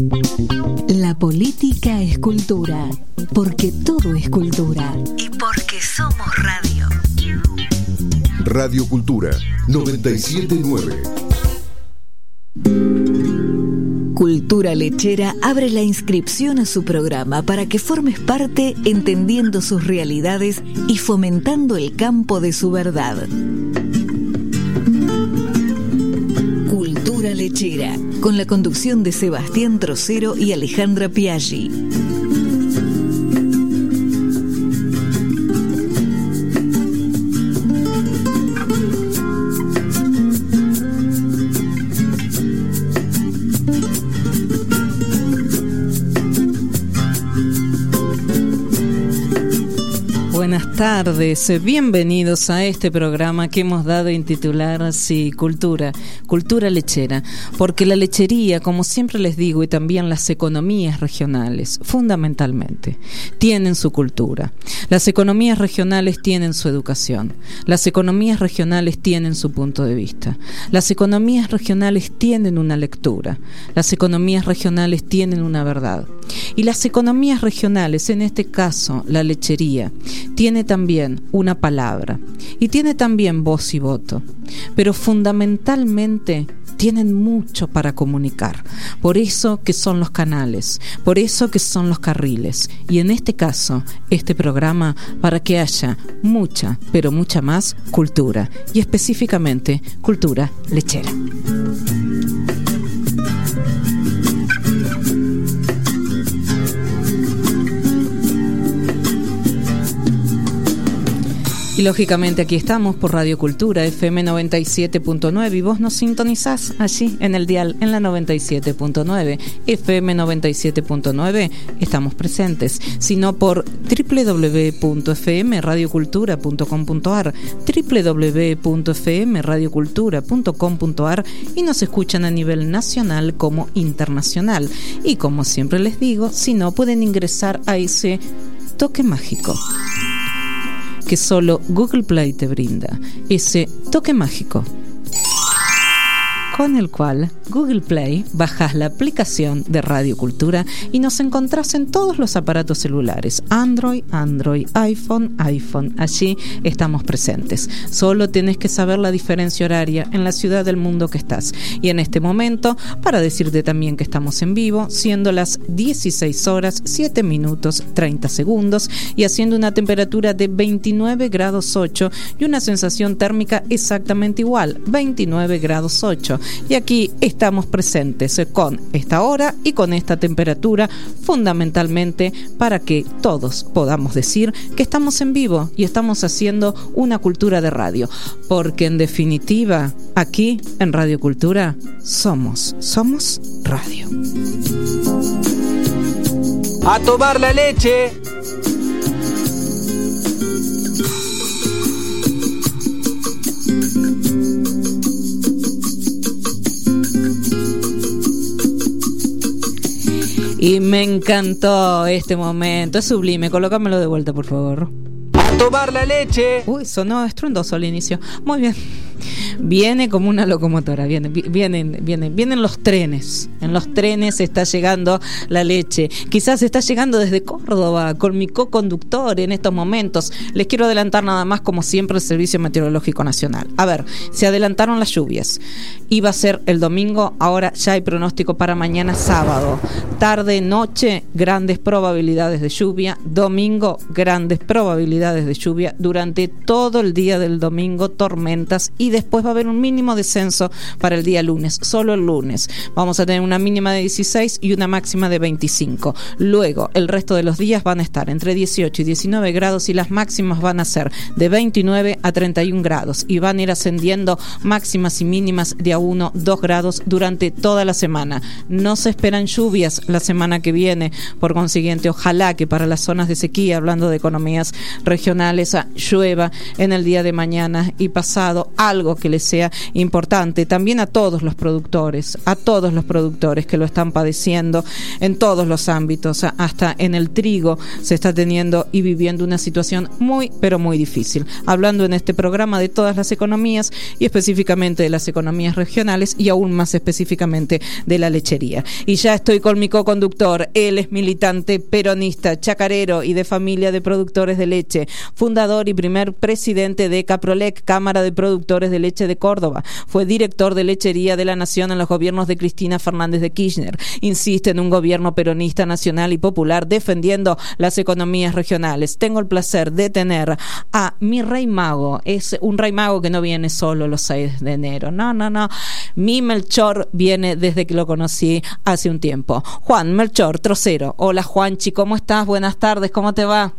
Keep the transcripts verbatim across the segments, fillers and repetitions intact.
La política es cultura, porque todo es cultura y porque somos radio. Radio Cultura noventa y siete punto nueve. Cultura Lechera abre la inscripción a su programa para que formes parte entendiendo sus realidades y fomentando el campo de su verdad. Cultura Lechera, con la conducción de Sebastián Trocero y Alejandra Piaggi. Buenas tardes, bienvenidos a este programa que hemos dado en titular así, Cultura, Cultura Lechera, porque la lechería, como siempre les digo, y también las economías regionales, fundamentalmente, tienen su cultura. Las economías regionales tienen su educación, las economías regionales tienen su punto de vista, las economías regionales tienen una lectura, las economías regionales tienen una verdad, y las economías regionales, en este caso la lechería, tiene también una palabra y tiene también voz y voto, pero fundamentalmente tienen mucho para comunicar, por eso que son los canales, por eso que son los carriles, y en este caso, este programa para que haya mucha, pero mucha más cultura, y específicamente cultura lechera. Y lógicamente aquí estamos por Radio Cultura F M noventa y siete punto nueve y vos nos sintonizás allí en el dial en la noventa y siete punto nueve, F M noventa y siete punto nueve, estamos presentes, sino por doble u doble u doble u punto f m radio cultura punto com punto a r, doble u doble u doble u punto f m radio cultura punto com punto a r, y nos escuchan a nivel nacional como internacional. Y como siempre les digo, si no, pueden ingresar a ese toque mágico que solo Google Play te brinda, ese toque mágico con el cual Google Play bajas la aplicación de Radio Cultura y nos encontrás en todos los aparatos celulares, Android, Android, iPhone, iPhone, allí estamos presentes. Solo tenés que saber la diferencia horaria en la ciudad del mundo que estás. Y en este momento, para decirte también que estamos en vivo, siendo las dieciséis horas, siete minutos, treinta segundos, y haciendo una temperatura de veintinueve grados ocho y una sensación térmica exactamente igual, veintinueve grados ocho. Y aquí estamos presentes con esta hora y con esta temperatura, fundamentalmente para que todos podamos decir que estamos en vivo y estamos haciendo una cultura de radio, porque en definitiva aquí en Radio Cultura somos, somos radio. ¡A tomar la leche! Y me encantó este momento, es sublime. Colócamelo de vuelta, por favor. ¡A tomar la leche! Uy, sonó estruendoso al inicio. Muy bien. Viene como una locomotora, viene, vienen, vienen, vienen los trenes. En los trenes está llegando la leche. Quizás está llegando desde Córdoba con mi co-conductor en estos momentos. Les quiero adelantar nada más, como siempre, el Servicio Meteorológico Nacional. A ver, se adelantaron las lluvias. Iba a ser el domingo, ahora ya hay pronóstico para mañana sábado. Tarde, noche, grandes probabilidades de lluvia. Domingo, grandes probabilidades de lluvia. Durante todo el día del domingo, tormentas, y después va a haber un mínimo descenso para el día lunes, solo el lunes. Vamos a tener una mínima de dieciséis y una máxima de veinticinco. Luego, el resto de los días van a estar entre dieciocho y diecinueve grados y las máximas van a ser de veintinueve a treinta y un grados y van a ir ascendiendo máximas y mínimas de a uno, dos grados durante toda la semana. No se esperan lluvias la semana que viene, por consiguiente, ojalá que para las zonas de sequía, hablando de economías regionales, llueva en el día de mañana y pasado, algo que les sea importante. También a todos los productores, a todos los productores que lo están padeciendo en todos los ámbitos, hasta en el trigo se está teniendo y viviendo una situación muy, pero muy difícil. Hablando en este programa de todas las economías y específicamente de las economías regionales y aún más específicamente de la lechería. Y ya estoy con mi co-conductor, él es militante peronista, chacarero y de familia de productores de leche, fundador y primer presidente de Caprolec, Cámara de Productores de Leche de Córdoba. Fue director de lechería de la Nación en los gobiernos de Cristina Fernández de Kirchner. Insiste en un gobierno peronista nacional y popular defendiendo las economías regionales. Tengo el placer de tener a mi rey mago. Es un rey mago que no viene solo los seis de enero. No, no, no. Mi Melchor viene desde que lo conocí hace un tiempo. Juan Melchor Trocero. Hola, Juanchi, ¿cómo estás? Buenas tardes, ¿cómo te va?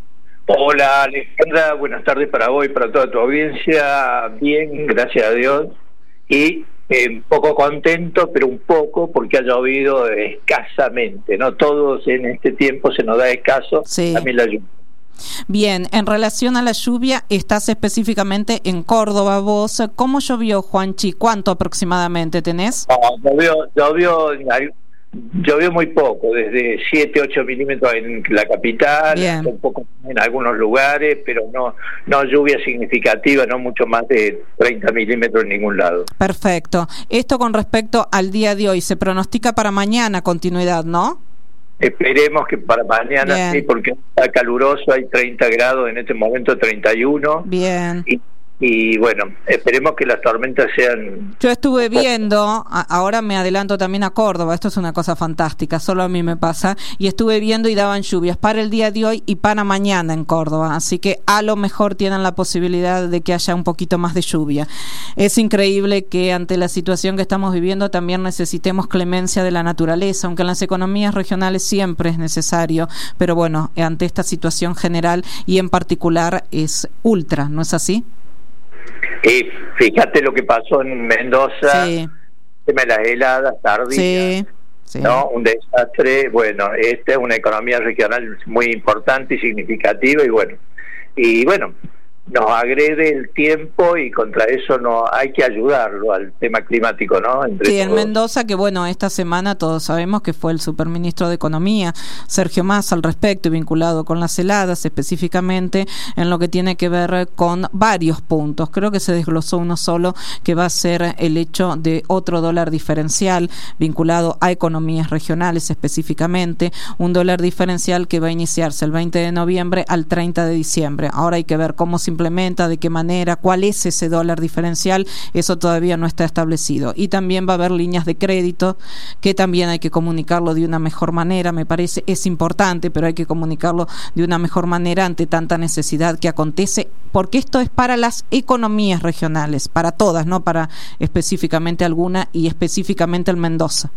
Hola, Alejandra, buenas tardes para vos y para toda tu audiencia. Bien, gracias a Dios. Y eh, un poco contento, pero un poco porque ha llovido escasamente, ¿no? Todos en este tiempo se nos da escaso, sí. También la lluvia. Bien, en relación a la lluvia, estás específicamente en Córdoba vos. ¿Cómo llovió, Juanchi? ¿Cuánto aproximadamente tenés? No, llovió, llovió, llovió muy poco, desde siete, ocho milímetros en la capital, un poco en algunos lugares, pero no, no lluvia significativa, no mucho más de treinta milímetros en ningún lado. Perfecto. Esto con respecto al día de hoy, se pronostica para mañana continuidad, ¿no? Esperemos que para mañana. Bien. Sí, porque está caluroso, hay treinta grados en este momento, treinta y uno. Bien. Y, y bueno, esperemos que las tormentas sean... Yo estuve viendo, ahora me adelanto también a Córdoba, esto es una cosa fantástica, solo a mí me pasa, y estuve viendo y daban lluvias para el día de hoy y para mañana en Córdoba, así que a lo mejor tienen la posibilidad de que haya un poquito más de lluvia. Es increíble que ante la situación que estamos viviendo también necesitemos clemencia de la naturaleza, aunque en las economías regionales siempre es necesario, pero bueno, ante esta situación general y en particular es ultra, ¿no es así? Y fíjate lo que pasó en Mendoza, sí. tema de las heladas tardías, sí, sí. ¿no? Un desastre. Bueno, esta es una economía regional muy importante y significativa, y bueno, y bueno, nos agrede el tiempo y contra eso no hay que ayudarlo al tema climático, ¿no? Entre sí, en todos. Mendoza, que bueno, esta semana todos sabemos que fue el superministro de Economía, Sergio Massa, al respecto, y vinculado con las heladas, específicamente en lo que tiene que ver con varios puntos. Creo que se desglosó uno solo, que va a ser el hecho de otro dólar diferencial vinculado a economías regionales específicamente, un dólar diferencial que va a iniciarse el veinte de noviembre al treinta de diciembre. Ahora hay que ver cómo se implementa, de qué manera, cuál es ese dólar diferencial, eso todavía no está establecido. Y también va a haber líneas de crédito que también hay que comunicarlo de una mejor manera, me parece, es importante, pero hay que comunicarlo de una mejor manera ante tanta necesidad que acontece, porque esto es para las economías regionales, para todas, no para específicamente alguna y específicamente el Mendoza.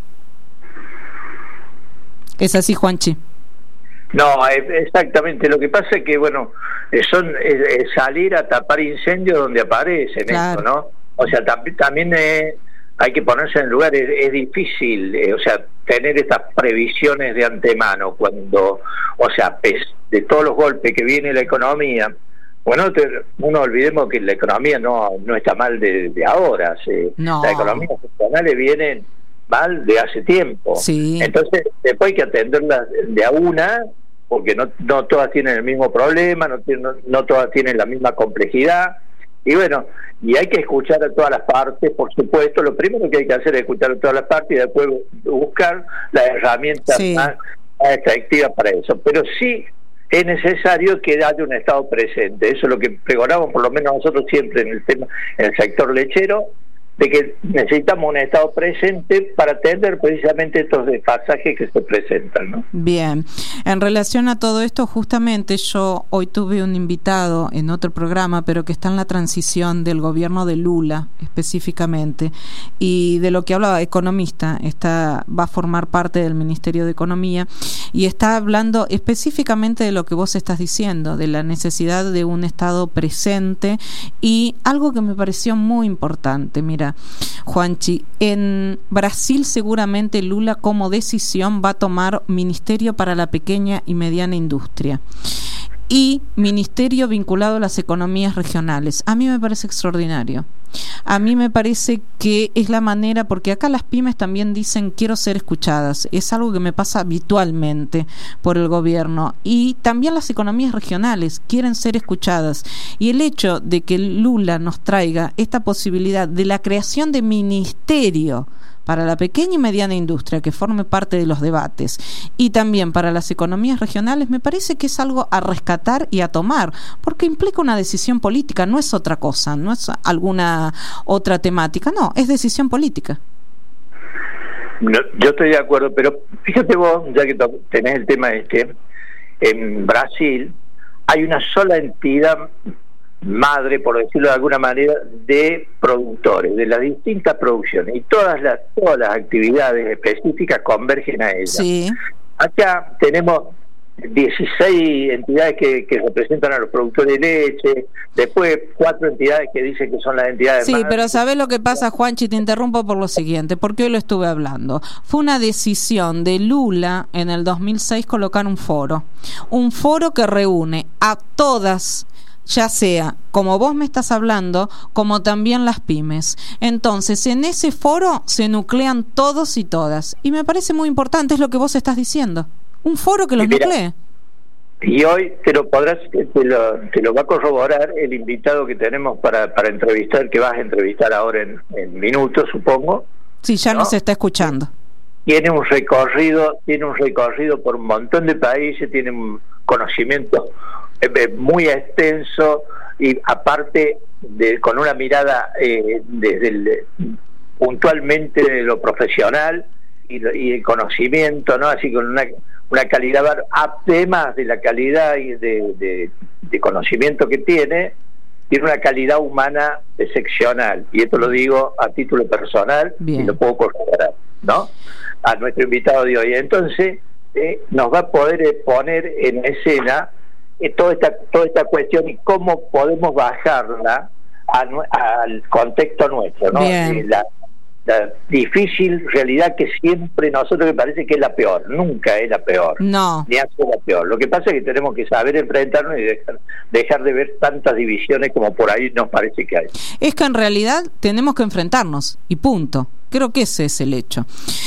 ¿Es así, Juanchi? No, exactamente. Lo que pasa es que, bueno, son es, es salir a tapar incendios donde aparecen, claro. Esto, ¿no? O sea, tam también eh, hay que ponerse en lugar, es, es difícil, eh, o sea, tener estas previsiones de antemano cuando, o sea, pes de todos los golpes que viene la economía. Bueno, te, no olvidemos que la economía no, no está mal de, de ahora, se, no. Las economías nacionales vienen mal de hace tiempo. Sí. Entonces, después hay que atenderlas de a una, porque no, no todas tienen el mismo problema, no, no, no todas tienen la misma complejidad, y bueno, y hay que escuchar a todas las partes, por supuesto. Lo primero que hay que hacer es escuchar a todas las partes y después buscar las herramientas sí. más, más efectivas para eso. Pero sí es necesario que haya un Estado presente, eso es lo que pregonamos, por lo menos nosotros siempre en el tema, en el sector lechero, de que necesitamos un Estado presente para atender precisamente estos desfasajes que se presentan, ¿no? Bien, en relación a todo esto, justamente yo hoy tuve un invitado en otro programa, pero que está en la transición del gobierno de Lula específicamente, y de lo que hablaba, economista, está, va a formar parte del Ministerio de Economía, y está hablando específicamente de lo que vos estás diciendo, de la necesidad de un Estado presente, y algo que me pareció muy importante. Mira, Juanchi, en Brasil seguramente Lula como decisión va a tomar Ministerio para la Pequeña y Mediana Industria. y ministerio vinculado a las economías regionales. A mí me parece extraordinario. A mí me parece que es la manera, porque acá las pymes también dicen quiero ser escuchadas, es algo que me pasa habitualmente por el gobierno, y también las economías regionales quieren ser escuchadas, y el hecho de que Lula nos traiga esta posibilidad de la creación de ministerio para la pequeña y mediana industria que forme parte de los debates y también para las economías regionales, me parece que es algo a rescatar y a tomar, porque implica una decisión política, no es otra cosa, no es alguna otra temática, no, es decisión política. No, yo estoy de acuerdo, pero fíjate vos, ya que tenés el tema este, en Brasil hay una sola entidad madre, por decirlo de alguna manera, de productores, de las distintas producciones, y todas las todas las actividades específicas convergen a ella. Sí. Acá tenemos dieciséis entidades que, que representan a los productores de leche, después cuatro entidades que dicen que son las entidades sí, más... pero ¿sabés lo que pasa, Juanchi? Te interrumpo por lo siguiente, porque hoy lo estuve hablando. Fue una decisión de Lula en el dos mil seis colocar un foro, un foro que reúne a todas, ya sea, como vos me estás hablando, como también las pymes. Entonces, en ese foro se nuclean todos y todas. Y me parece muy importante, es lo que vos estás diciendo. Un foro que los Mira, nuclee. Y hoy te lo podrás, te lo, te lo va a corroborar el invitado que tenemos para, para entrevistar, que vas a entrevistar ahora en, en minutos, supongo. Sí, ya ¿no? nos está escuchando. Tiene un recorrido, tiene un recorrido por un montón de países, tiene un conocimiento muy extenso y aparte de, con una mirada eh, desde el, puntualmente de lo profesional y, lo, y el conocimiento, ¿no? Así con una, una calidad, además de la calidad y de, de, de conocimiento que tiene, tiene una calidad humana excepcional, y esto lo digo a título personal. Bien. Y lo puedo corroborar, ¿no? A nuestro invitado de hoy. Entonces eh, nos va a poder eh, poner en escena Eh, toda esta toda esta cuestión y cómo podemos bajarla a, al contexto nuestro, ¿no? Eh, la, la difícil realidad que siempre nosotros me parece que es la peor, nunca es la peor, no, ni hace la peor. Lo que pasa es que tenemos que saber enfrentarnos y dejar, dejar de ver tantas divisiones como por ahí nos parece que hay. Es que en realidad tenemos que enfrentarnos y punto. Creo que ese es el hecho.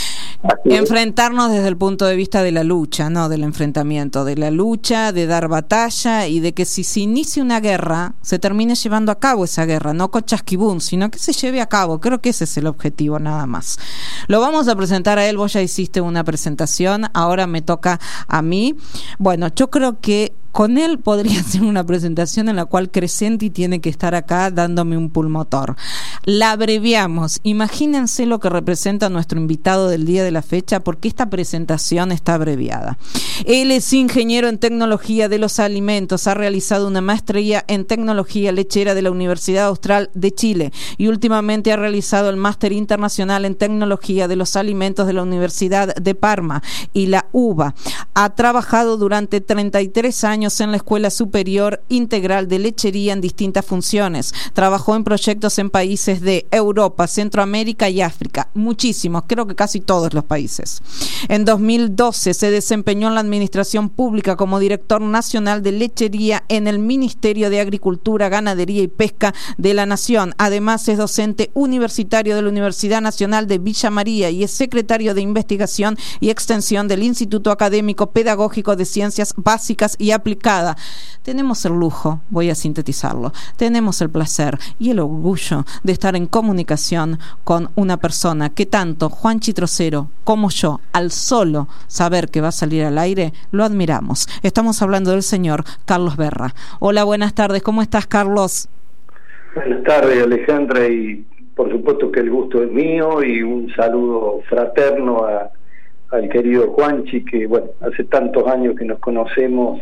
Enfrentarnos desde el punto de vista de la lucha, no del enfrentamiento, de la lucha, de dar batalla y de que si se inicia una guerra, se termine llevando a cabo esa guerra, no con chasquibún, sino que se lleve a cabo. Creo que ese es el objetivo, nada más. Lo vamos a presentar a él, vos ya hiciste una presentación, ahora me toca a mí. Bueno, yo creo que con él podría hacer una presentación en la cual Crescenti tiene que estar acá dándome un pulmotor. La abreviamos. Imagínense lo que representa nuestro invitado del día de la fecha, porque esta presentación está abreviada. Él es ingeniero en tecnología de los alimentos, ha realizado una maestría en tecnología lechera de la Universidad Austral de Chile y últimamente ha realizado el máster internacional en tecnología de los alimentos de la Universidad de Parma y la U B A. Ha trabajado durante treinta y tres años en la Escuela Superior Integral de Lechería en distintas funciones. Trabajó en proyectos en países de Europa, Centroamérica y África, muchísimos, creo que casi todos los países. En dos mil doce se desempeñó en la administración pública como director nacional de lechería en el Ministerio de Agricultura, Ganadería y Pesca de la Nación. Además es docente universitario de la Universidad Nacional de Villa María y es secretario de Investigación y Extensión del Instituto Académico Pedagógico de Ciencias Básicas y Aplicadas. Tenemos el lujo, voy a sintetizarlo, tenemos el placer y el orgullo de estar en comunicación con una persona que tanto Juanchi Trocero como yo, al solo saber que va a salir al aire, lo admiramos. Estamos hablando del señor Carlos Berra. Hola, buenas tardes, ¿cómo estás, Carlos? Buenas tardes, Alejandra, y por supuesto que el gusto es mío, y un saludo fraterno a, al querido Juanchi, que bueno, hace tantos años que nos conocemos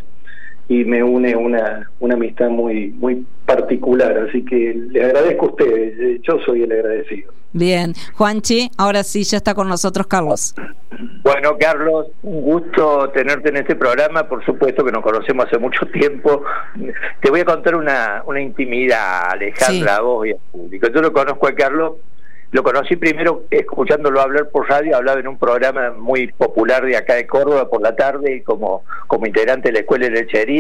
y me une una una amistad muy muy particular, así que le agradezco a ustedes, yo soy el agradecido. Bien, Juanchi, ahora sí ya está con nosotros Carlos. Bueno, Carlos, un gusto tenerte en este programa, por supuesto que nos conocemos hace mucho tiempo. Te voy a contar una, una intimidad, Alejandra, sí, a vos y al público. Yo lo conozco a Carlos, lo conocí primero escuchándolo hablar por radio, hablaba en un programa muy popular de acá de Córdoba por la tarde como, como integrante de la Escuela de Lechería,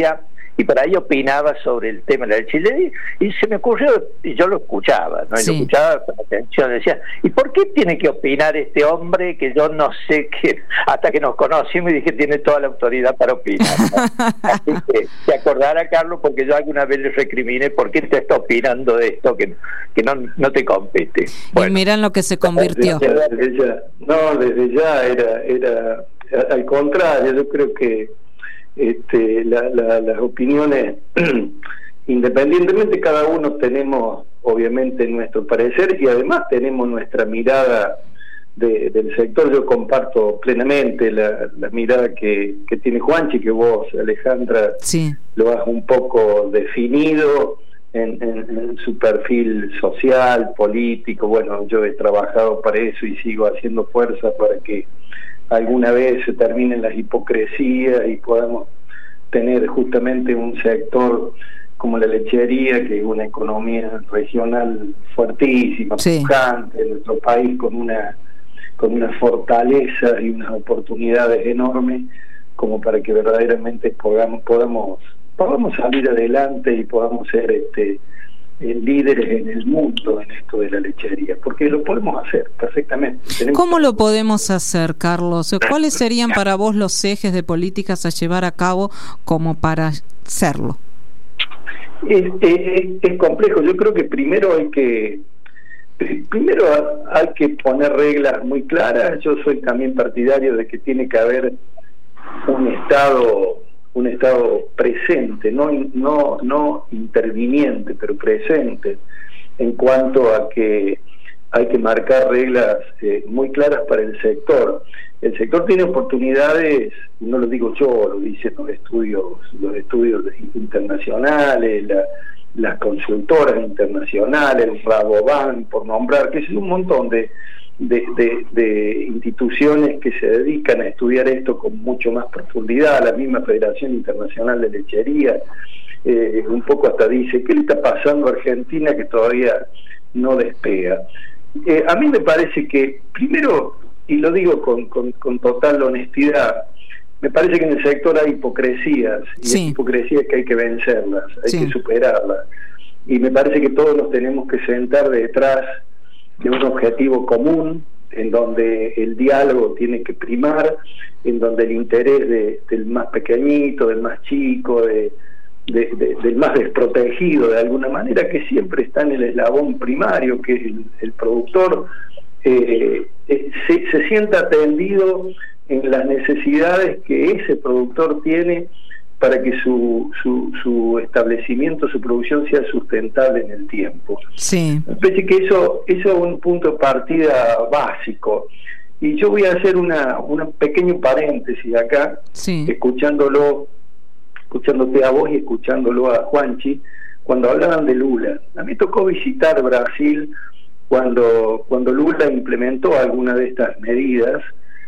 y por ahí opinaba sobre el tema de la leche, y, y se me ocurrió, y yo lo escuchaba, ¿no? Y Sí. lo escuchaba con atención, decía, ¿y por qué tiene que opinar este hombre que yo no sé qué? Hasta que nos conocimos y dije, tiene toda la autoridad para opinar, ¿no? Así que se acordará, Carlos, porque yo alguna vez le recriminé, ¿por qué te está opinando de esto que, que no, no te compete? Y miran lo que se convirtió. Desde ya, no, desde ya era, era al contrario, yo creo que este, la, la, las opiniones, independientemente cada uno tenemos obviamente nuestro parecer y además tenemos nuestra mirada de, del sector. Yo comparto plenamente la, la mirada que, que tiene Juanchi, que vos, Alejandra, Sí. lo has un poco definido en, en, en su perfil social, político. Bueno, yo he trabajado para eso y sigo haciendo fuerza para que alguna vez se terminen las hipocresías y podamos tener justamente un sector como la lechería, que es una economía regional fuertísima, Sí. pujante, en nuestro país con una con una fortaleza y unas oportunidades enormes como para que verdaderamente podamos podamos podamos salir adelante y podamos ser este eh, líderes en el mundo en esto de la lechería, porque lo podemos hacer perfectamente. Tenemos ¿Cómo lo podemos hacer, Carlos? ¿Cuáles serían para vos los ejes de políticas a llevar a cabo como para hacerlo? Es, es, es complejo. Yo creo que primero hay que primero hay que poner reglas muy claras. Yo soy también partidario de que tiene que haber un estado un estado presente, no no no interviniente, pero presente, en cuanto a que hay que marcar reglas eh, muy claras para el sector. El sector tiene oportunidades, no lo digo yo, lo dicen los estudios, los estudios internacionales, la, las consultoras internacionales, el Rabobank, por nombrar, que es un montón de, de, de, de instituciones que se dedican a estudiar esto con mucho más profundidad. La misma Federación Internacional de Lechería, eh, un poco hasta dice, ¿qué le está pasando a Argentina que todavía no despega? Eh, a mí me parece que, primero, y lo digo con, con, con total honestidad, me parece que en el sector hay hipocresías, y Sí. hay hipocresías que hay que vencerlas, hay Sí. que superarlas, y me parece que todos nos tenemos que sentar detrás de un objetivo común, en donde el diálogo tiene que primar, en donde el interés de, del más pequeñito, del más chico, de, de, de, del más desprotegido de alguna manera, que siempre está en el eslabón primario, que es el, el productor, eh, eh, se, se sienta atendido en las necesidades que ese productor tiene para que su, su, su establecimiento, su producción sea sustentable en el tiempo. Sí. Me parece que eso, eso es un punto de partida básico. Y yo voy a hacer una, una pequeño paréntesis acá, Sí. escuchándolo, escuchándote a vos y escuchándolo a Juanchi, cuando hablaban de Lula. A mí tocó visitar Brasil cuando, cuando Lula implementó alguna de estas medidas,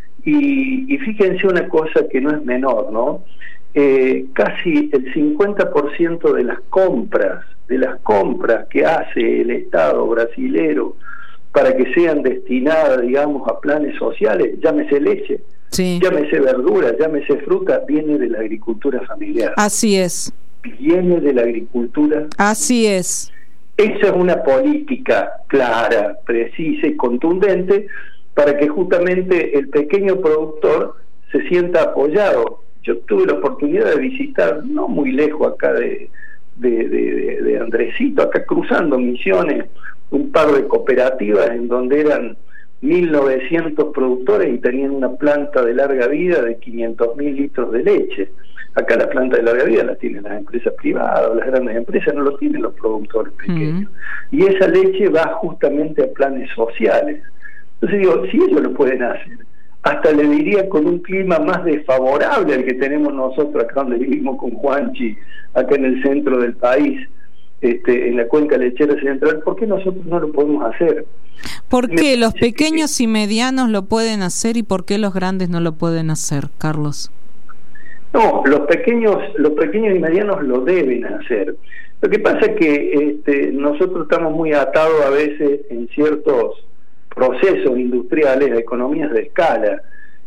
y, y fíjense una cosa que no es menor, ¿no? Eh, casi el cincuenta por ciento de las compras, de las compras que hace el Estado brasilero para que sean destinadas, digamos, a planes sociales, llámese leche, Sí. llámese verdura, llámese fruta, viene de la agricultura familiar, Así es. viene de la agricultura. Así es. Esa es una política clara, precisa y contundente para que justamente el pequeño productor se sienta apoyado. Yo tuve la oportunidad de visitar, no muy lejos acá de, de, de, de Andresito, acá cruzando Misiones, un par de cooperativas en donde eran mil novecientos productores y tenían una planta de larga vida de quinientos mil litros de leche. Acá la planta de larga vida la tienen las empresas privadas, las grandes empresas, no lo tienen los productores pequeños. Mm. Y esa leche va justamente a planes sociales. Entonces digo, si ellos lo pueden hacer, hasta le diría con un clima más desfavorable al que tenemos nosotros acá donde vivimos con Juanchi, acá en el centro del país, este, en la cuenca lechera central, ¿por qué nosotros no lo podemos hacer? ¿Por qué los pequeños y medianos lo pueden hacer y por qué los grandes no lo pueden hacer, Carlos? No, los pequeños, los pequeños y medianos lo deben hacer. Lo que pasa es que este, nosotros estamos muy atados a veces en ciertos procesos industriales, de economías de escala,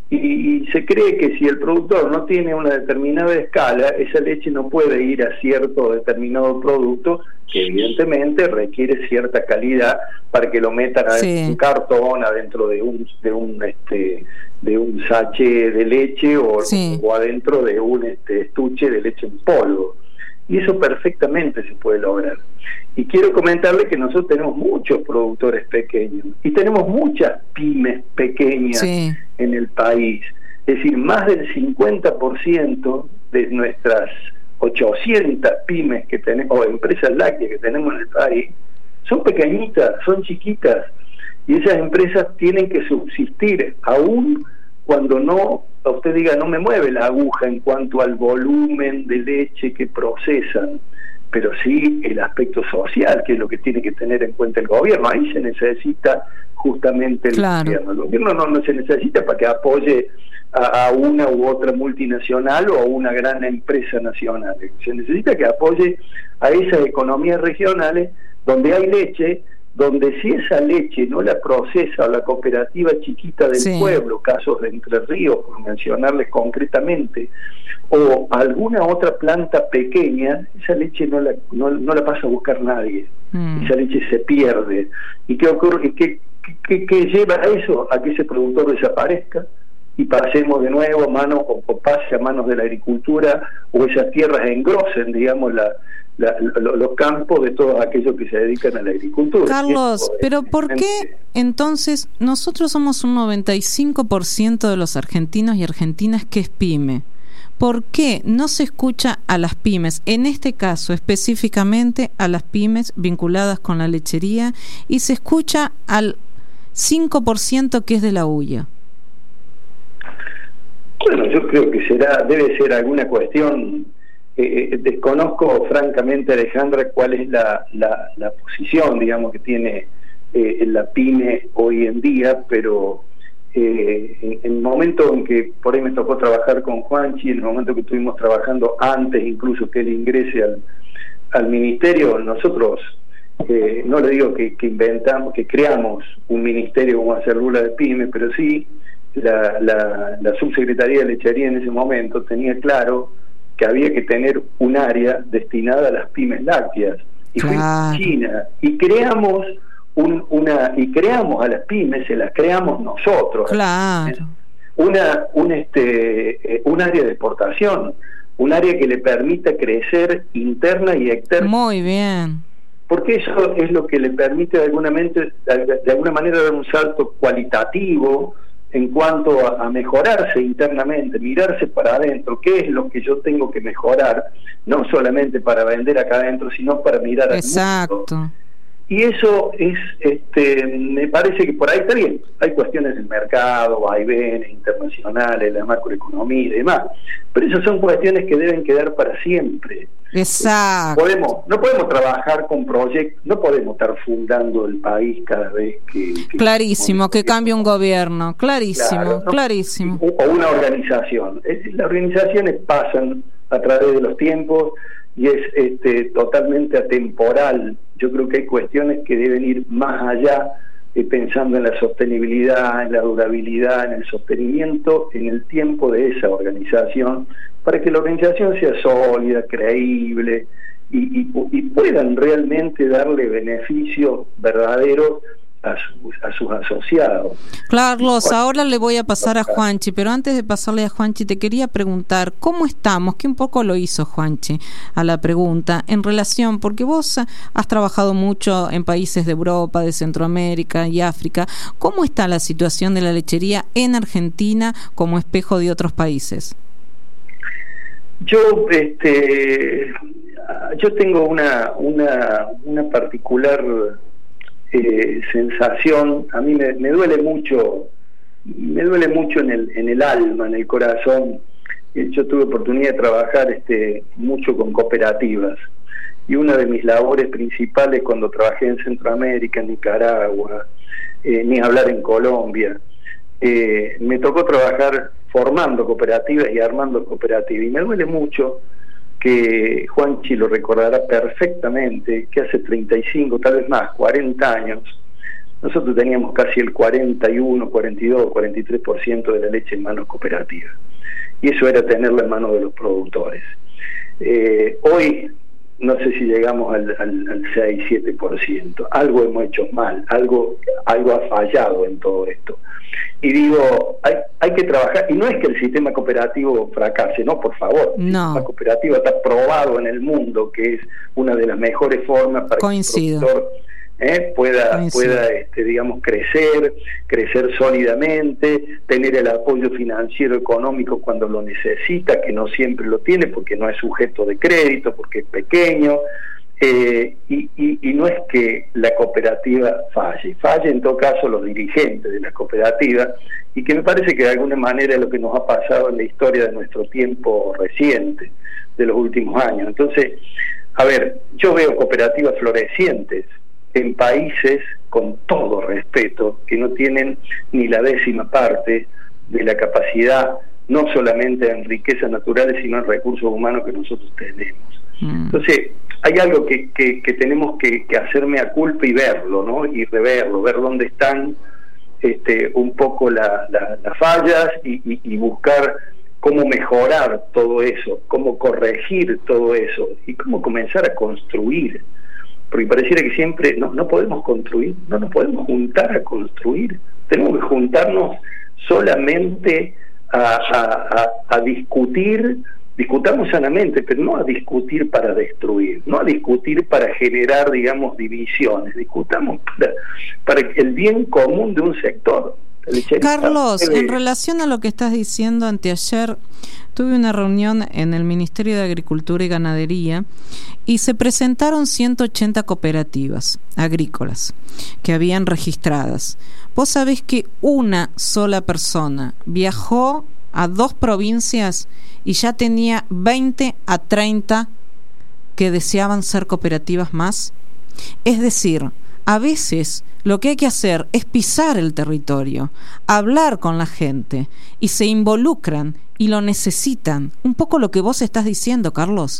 y, y se cree que si el productor no tiene una determinada escala, esa leche no puede ir a cierto determinado producto, que evidentemente requiere cierta calidad para que lo metan adentro de sí. un cartón, adentro de un de un este de un sachet de leche o, sí. o adentro de un este estuche de leche en polvo. Y eso perfectamente se puede lograr. Y quiero comentarle que nosotros tenemos muchos productores pequeños y tenemos muchas pymes pequeñas sí. en el país. Es decir, más del cincuenta por ciento de nuestras ochocientas pymes que tenemos, o empresas lácteas que tenemos en el país, son pequeñitas, son chiquitas, y esas empresas tienen que subsistir aún cuando no, usted diga, no me mueve la aguja en cuanto al volumen de leche que procesan, pero sí el aspecto social, que es lo que tiene que tener en cuenta el gobierno. Ahí se necesita justamente el claro. gobierno. El gobierno no, no se necesita para que apoye a, a una u otra multinacional o a una gran empresa nacional. Se necesita que apoye a esas economías regionales donde hay leche, donde si esa leche no la procesa la cooperativa chiquita del sí. pueblo, casos de Entre Ríos, por mencionarles concretamente, o alguna otra planta pequeña, esa leche no la no, no la pasa a buscar nadie, mm. esa leche se pierde. ¿Y qué ocurre? ¿Qué, qué, qué lleva a eso? A que ese productor desaparezca y pasemos de nuevo a manos, o, o pase a manos de la agricultura, o esas tierras engrosen, digamos, la La, lo, los campos de todos aquellos que se dedican a la agricultura. Carlos, pero ¿por qué entonces nosotros somos un noventa y cinco por ciento de los argentinos y argentinas que es pyme? ¿Por qué no se escucha a las pymes, en este caso específicamente a las pymes vinculadas con la lechería, y se escucha al cinco por ciento que es de la U I A? Bueno, yo creo que será, debe ser alguna cuestión. Eh, desconozco francamente, Alejandra, cuál es la, la, la posición, digamos, que tiene eh, la pyme hoy en día, pero eh, en, en el momento en que por ahí me tocó trabajar con Juanchi, en el momento que estuvimos trabajando antes incluso que él ingrese al, al ministerio, nosotros eh, no le digo que, que inventamos, que creamos un ministerio como hacer Lula de pyme, pero sí la, la, la subsecretaría de lechería en ese momento tenía claro que había que tener un área destinada a las pymes lácteas, y claro. fue en China, y creamos un, una y creamos a las pymes, se las creamos nosotros, claro. una un este un área de exportación, un área que le permita crecer interna y externa. Muy bien. Porque eso es lo que le permite de alguna, mente, de alguna manera dar un salto cualitativo en cuanto a, a mejorarse internamente, mirarse para adentro, qué es lo que yo tengo que mejorar, no solamente para vender acá adentro, sino para mirar al Exacto. mundo. Y eso es, este, me parece que por ahí está bien. Hay cuestiones del mercado, vaivenes internacionales, la macroeconomía y demás, pero esas son cuestiones que deben quedar para siempre. Exacto. Podemos, no podemos trabajar con proyectos, no podemos estar fundando el país cada vez que... que clarísimo, que cambie un gobierno, clarísimo, claro, ¿no? clarísimo. O una organización. Es, las organizaciones pasan a través de los tiempos y es este, totalmente atemporal. Yo creo que hay cuestiones que deben ir más allá, eh, pensando en la sostenibilidad, en la durabilidad, en el sostenimiento, en el tiempo de esa organización, para que la organización sea sólida, creíble y, y, y puedan realmente darle beneficios verdaderos a sus, a sus asociados. Carlos, ahora le voy a pasar a Juanchi, pero antes de pasarle a Juanchi te quería preguntar ¿cómo estamos? Que un poco lo hizo Juanchi a la pregunta en relación, porque vos has trabajado mucho en países de Europa, de Centroamérica y África. ¿Cómo está la situación de la lechería en Argentina como espejo de otros países? Yo, este, yo tengo una una una particular eh, sensación. A mí me, me duele mucho, me duele mucho en el en el alma, en el corazón. Eh, yo tuve oportunidad de trabajar este mucho con cooperativas, y una de mis labores principales cuando trabajé en Centroamérica, en Nicaragua, eh, ni hablar en Colombia, eh, me tocó trabajar formando cooperativas y armando cooperativas, y me duele mucho que Juanchi lo recordará perfectamente, que hace treinta y cinco, tal vez más, cuarenta años, nosotros teníamos casi el cuarenta y uno, cuarenta y dos, cuarenta y tres por ciento de la leche en manos cooperativas. Y eso era tenerla en manos de los productores. Eh, hoy no sé si llegamos al, al, al seis, siete por ciento. Algo hemos hecho mal, algo, algo ha fallado en todo esto. Y digo, hay, hay que trabajar, y no es que el sistema cooperativo fracase, no, por favor. No. El sistema cooperativo está probado en el mundo que es una de las mejores formas para Coincido. que el productor eh, pueda, Coincido. pueda este, digamos, crecer, crecer sólidamente, tener el apoyo financiero económico cuando lo necesita, que no siempre lo tiene porque no es sujeto de crédito, porque es pequeño. Eh, y, y, y no es que la cooperativa falle, falle en todo caso los dirigentes de la cooperativa, y que me parece que de alguna manera es lo que nos ha pasado en la historia de nuestro tiempo reciente, de los últimos años. Entonces, a ver, yo veo cooperativas florecientes en países, con todo respeto, que no tienen ni la décima parte de la capacidad, no solamente en riquezas naturales, sino en recursos humanos que nosotros tenemos. Entonces, hay algo que, que, que tenemos que, que hacerme a culpa y verlo, ¿no? Y reverlo, ver dónde están este, un poco la, la, las fallas y, y, y buscar cómo mejorar todo eso, cómo corregir todo eso y cómo comenzar a construir. Porque pareciera que siempre no, no podemos construir, no nos podemos juntar a construir, tenemos que juntarnos solamente a, a, a, a discutir. Discutamos sanamente, pero no a discutir para destruir, no a discutir para generar, digamos, divisiones, discutamos para, para el bien común de un sector. Carlos, en relación a lo que estás diciendo, anteayer tuve una reunión en el Ministerio de Agricultura y Ganadería y se presentaron ciento ochenta cooperativas agrícolas que habían registradas. Vos sabés que una sola persona viajó a dos provincias y ya tenía veinte a treinta que deseaban ser cooperativas más. Es decir, a veces lo que hay que hacer es pisar el territorio, hablar con la gente, y se involucran y lo necesitan. Un poco lo que vos estás diciendo, Carlos.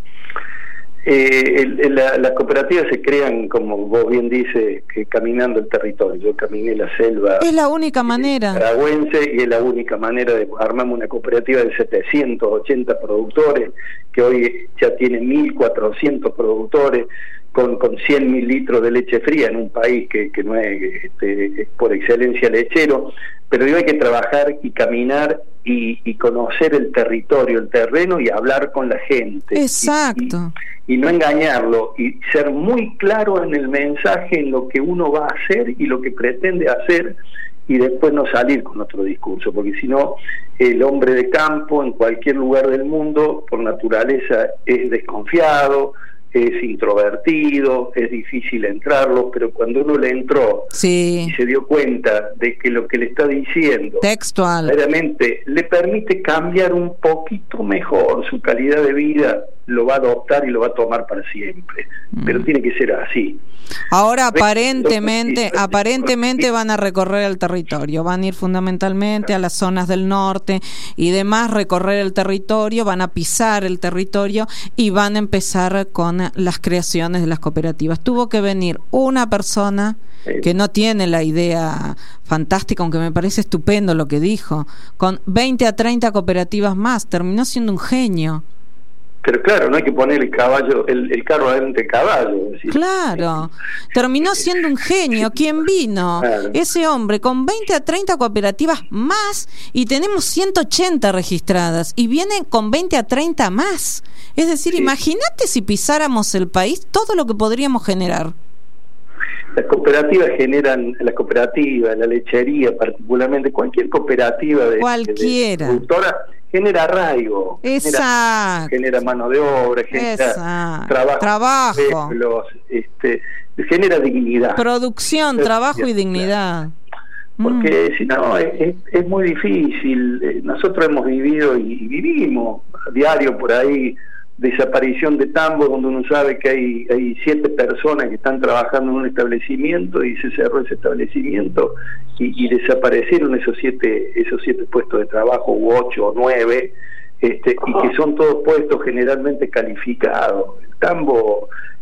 Eh, el, el, la, las cooperativas se crean, como vos bien dices, que caminando el territorio. Yo caminé la selva. Es la única manera. Nicaragüense, y es la única manera de armar una cooperativa de setecientos ochenta productores, que hoy ya tiene mil cuatrocientos productores, con, con cien mil litros de leche fría en un país que, que no es, este, es por excelencia lechero. Pero digo, hay que trabajar y caminar y, y conocer el territorio, el terreno, y hablar con la gente. Exacto. Y, y, y no engañarlo, y ser muy claro en el mensaje, en lo que uno va a hacer y lo que pretende hacer, y después no salir con otro discurso, porque si no, el hombre de campo en cualquier lugar del mundo, por naturaleza, es desconfiado, es introvertido, es difícil entrarlo, pero cuando uno le entró sí. y se dio cuenta de que lo que le está diciendo textual realmente le permite cambiar un poquito mejor su calidad de vida, lo va a adoptar y lo va a tomar para siempre. Mm. Pero tiene que ser así. Ahora aparentemente aparentemente van a recorrer el territorio, van a ir fundamentalmente a las zonas del norte y demás, recorrer el territorio, van a pisar el territorio y van a empezar con las creaciones de las cooperativas. Tuvo que venir una persona que no tiene la idea fantástica, aunque me parece estupendo lo que dijo, con veinte a treinta cooperativas más, terminó siendo un genio. Pero claro, no hay que poner el caballo, el, el carro adelante del caballo. Es decir, claro, terminó siendo un genio. ¿Quién vino? Claro. Ese hombre con veinte a treinta cooperativas más, y tenemos ciento ochenta registradas, y vienen con veinte a treinta más. Es decir, sí. Imagínate si pisáramos el país, todo lo que podríamos generar. Las cooperativas generan, las cooperativas, la lechería particularmente, cualquier cooperativa de, cualquiera de, de productora, genera arraigo, genera, genera mano de obra, genera trabajo, trabajo. Los, este, genera dignidad. Producción, trabajo y dignidad. Porque mm. si no, es, es muy difícil. Nosotros hemos vivido y vivimos a diario por ahí desaparición de tambos, donde uno sabe que hay, hay siete personas que están trabajando en un establecimiento y se cerró ese establecimiento y, y desaparecieron esos siete esos siete puestos de trabajo, u ocho o nueve, este, y que son todos puestos generalmente calificados. El tambo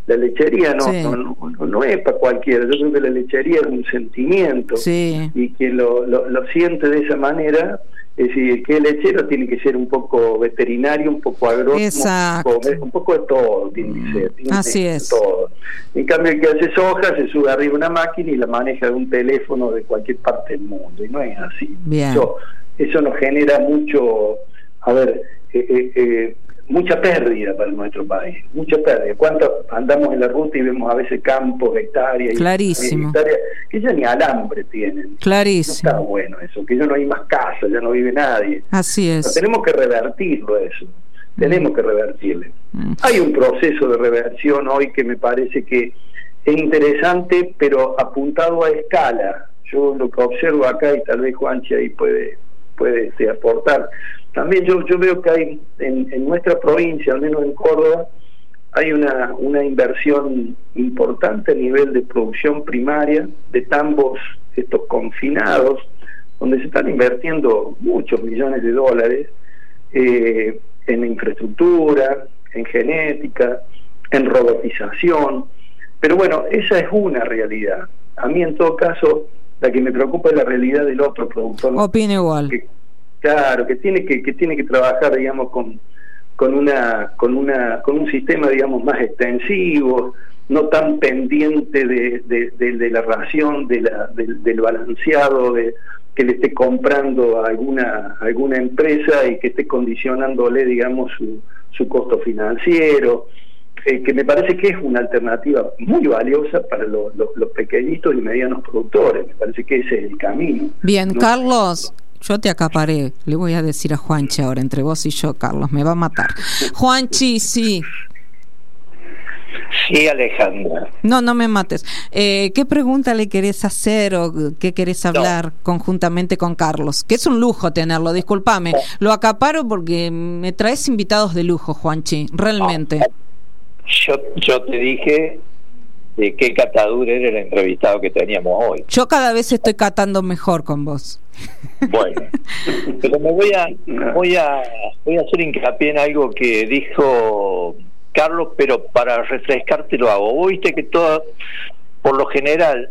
La lechería no, Sí. no, no, no, no es para cualquiera. Yo creo que la lechería es un sentimiento, Sí. y quien lo, lo, lo siente de esa manera, es decir, que el lechero tiene que ser un poco veterinario, un poco agrónomo, Exacto. un poco, un poco de todo tiene que ser, tiene Así que ser es. todo. En cambio, el que hace soja se sube arriba de una máquina y la maneja de un teléfono de cualquier parte del mundo, y no es así. Bien. Eso, eso nos genera mucho, a ver, eh, eh, eh, mucha pérdida para nuestro país, mucha pérdida. ¿Cuánto andamos en la ruta y vemos a veces campos, hectáreas, y Clarísimo. hectáreas que ya ni alambre tienen? Clarísimo. No está bueno eso, que ya no hay más casas, ya no vive nadie. Así Pero es. tenemos que revertirlo eso, tenemos que revertirlo. Mm. Hay un proceso de reversión hoy que me parece que es interesante, pero apuntado a escala. Yo lo que observo acá, y tal vez Juanchi ahí puede, puede este, aportar, también yo, yo veo que hay en, en nuestra provincia, al menos en Córdoba, hay una, una inversión importante a nivel de producción primaria, de tambos estos confinados, donde se están invirtiendo muchos millones de dólares eh, en infraestructura, en genética, en robotización. Pero bueno, esa es una realidad. A mí, en todo caso, la que me preocupa es la realidad del otro productor. Opino igual. Que, claro, que tiene que, que tiene que trabajar, digamos, con con una con una con un sistema, digamos, más extensivo, no tan pendiente de, de, de, de la ración, de la, de, del balanceado, de que le esté comprando a alguna alguna empresa y que esté condicionándole, digamos, su, su costo financiero, eh, que me parece que es una alternativa muy valiosa para lo, lo, los pequeñitos y medianos productores. Me parece que ese es el camino. Bien, ¿no? Carlos, yo te acaparé. Le voy a decir a Juanchi ahora, entre vos y yo, Carlos, me va a matar. Juanchi, sí. Sí, Alejandra. No, no me mates. Eh, ¿Qué pregunta le querés hacer o qué querés hablar no. conjuntamente con Carlos? Que es un lujo tenerlo, discúlpame. No. Lo acaparo porque me traes invitados de lujo, Juanchi, realmente. No. Yo, yo te dije de qué catadura era el entrevistado que teníamos hoy. Yo cada vez estoy catando mejor con vos. Bueno, pero me voy a voy a voy a hacer hincapié en algo que dijo Carlos, pero para refrescarte lo hago. Vos viste que todo, por lo general,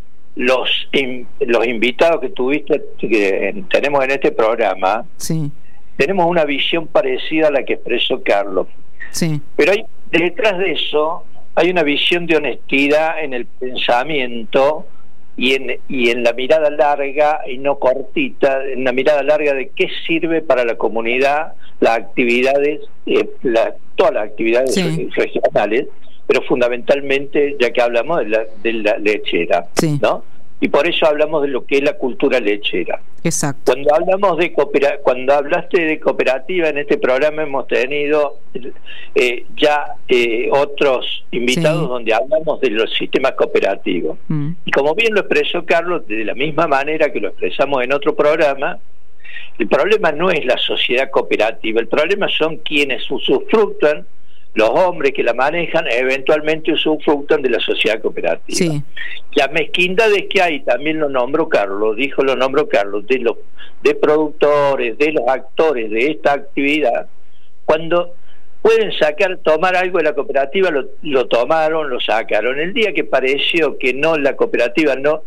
los in, los invitados que tuviste, que tenemos en este programa, sí, tenemos una visión parecida a la que expresó Carlos. Sí. Pero hay detrás de eso hay una visión de honestidad en el pensamiento y en y en la mirada larga y no cortita, en la mirada larga de qué sirve para la comunidad las actividades, eh, la, todas las actividades sí. regionales, pero fundamentalmente, ya que hablamos de la, de la lechera, sí. ¿no? Y por eso hablamos de lo que es la cultura lechera. Exacto. Cuando hablamos de coopera- cuando hablaste de cooperativa en este programa hemos tenido eh, ya eh, otros invitados sí. donde hablamos de los sistemas cooperativos. Mm. Y como bien lo expresó Carlos, de la misma manera que lo expresamos en otro programa, el problema no es la sociedad cooperativa, el problema son quienes usufructan, los hombres que la manejan, eventualmente usufructan de la sociedad cooperativa. Sí. Las mezquindades que hay, también lo nombró Carlos, dijo lo nombró Carlos, de los de productores, de los actores de esta actividad, cuando pueden sacar, tomar algo de la cooperativa, lo, lo tomaron, lo sacaron. El día que pareció que no, la cooperativa no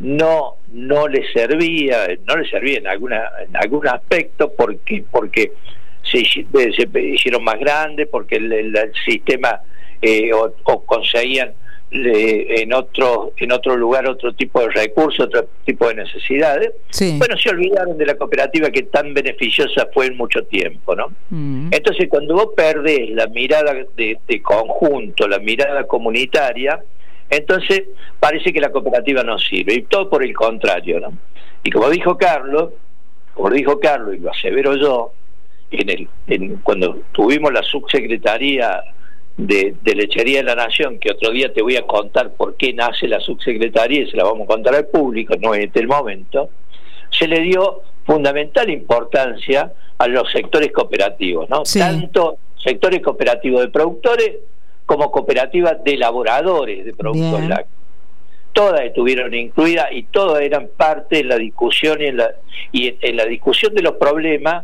no no le servía, no le servía en alguna en algún aspecto, porque porque se, se hicieron más grandes, porque el, el, el sistema eh, o, o conseguían eh, en otro en otro lugar otro tipo de recursos, otro tipo de necesidades. Sí. Bueno, se olvidaron de la cooperativa que tan beneficiosa fue en mucho tiempo, ¿no? Mm. Entonces, cuando vos perdés la mirada de, de conjunto, la mirada comunitaria, entonces parece que la cooperativa no sirve, y todo por el contrario, ¿no? Y como dijo Carlos, como dijo Carlos y lo asevero yo, en el en, cuando tuvimos la subsecretaría de, de Lechería de la Nación, que otro día te voy a contar por qué nace la subsecretaría y se la vamos a contar al público, no es el momento, se le dio fundamental importancia a los sectores cooperativos, ¿no? Sí. Tanto sectores cooperativos de productores como cooperativas de elaboradores de productos Bien. lácteos. Todas estuvieron incluidas y todas eran parte de la discusión y en la, y en, en la discusión de los problemas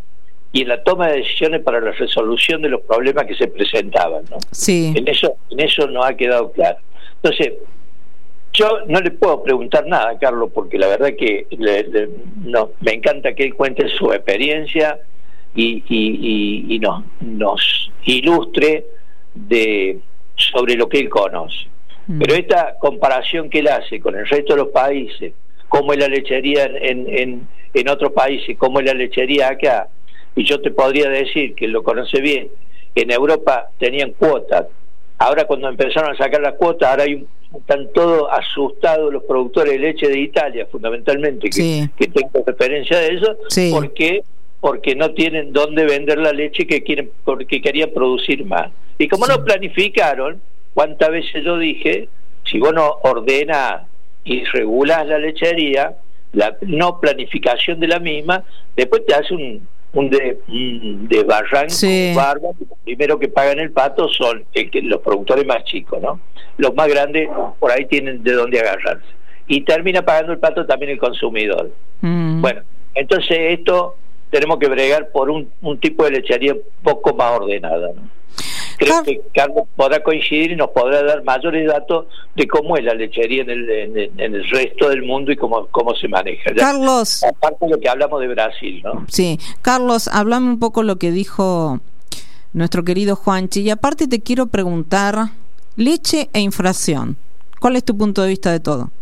y en la toma de decisiones para la resolución de los problemas que se presentaban, ¿no? Sí. En eso, en eso no ha quedado claro. Entonces, yo no le puedo preguntar nada a Carlos, porque la verdad que le, le, no, me encanta que él cuente su experiencia y, y, y, y nos, nos ilustre de sobre lo que él conoce. Mm. Pero esta comparación que él hace con el resto de los países, cómo es la lechería en, en, en otros países, cómo es la lechería acá, y yo te podría decir que lo conoce bien, en Europa tenían cuotas, ahora cuando empezaron a sacar las cuotas, ahora hay un están todos asustados los productores de leche de Italia, fundamentalmente, que, sí. que tengo referencia de eso, sí. porque porque no tienen dónde vender la leche que quieren, porque querían producir más. Y como sí. no planificaron, cuántas veces yo dije, si vos no ordenás y regulás la lechería, la no planificación de la misma, después te hace un un de, un de barranco sí. bárbaro. Los primeros que pagan el pato son el que, los productores más chicos, ¿no? Los más grandes por ahí tienen de dónde agarrarse, y termina pagando el pato también el consumidor. Mm. Bueno, entonces esto tenemos que bregar por un, un tipo de lechería un poco más ordenada, ¿no? Creo Car que Carlos podrá coincidir y nos podrá dar mayores datos de cómo es la lechería en el, en el, en el resto del mundo y cómo, cómo se maneja. Ya, Carlos, aparte de lo que hablamos de Brasil, ¿no? Sí, Carlos, hablame un poco lo que dijo nuestro querido Juanchi, y aparte te quiero preguntar, leche e inflación, ¿cuál es tu punto de vista de todo?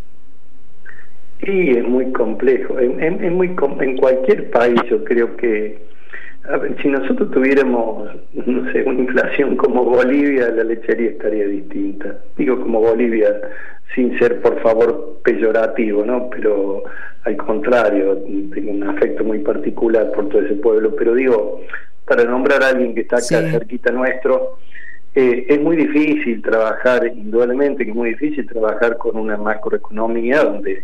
Sí, es muy complejo. En, en, en, muy, en cualquier país yo creo que, a ver, si nosotros tuviéramos, no sé, una inflación como Bolivia, la lechería estaría distinta. Digo como Bolivia, sin ser por favor peyorativo, ¿no? Pero al contrario, tengo un afecto muy particular por todo ese pueblo. Pero digo, para nombrar a alguien que está acá sí. cerquita nuestro, eh, es muy difícil trabajar, indudablemente que es muy difícil trabajar con una macroeconomía donde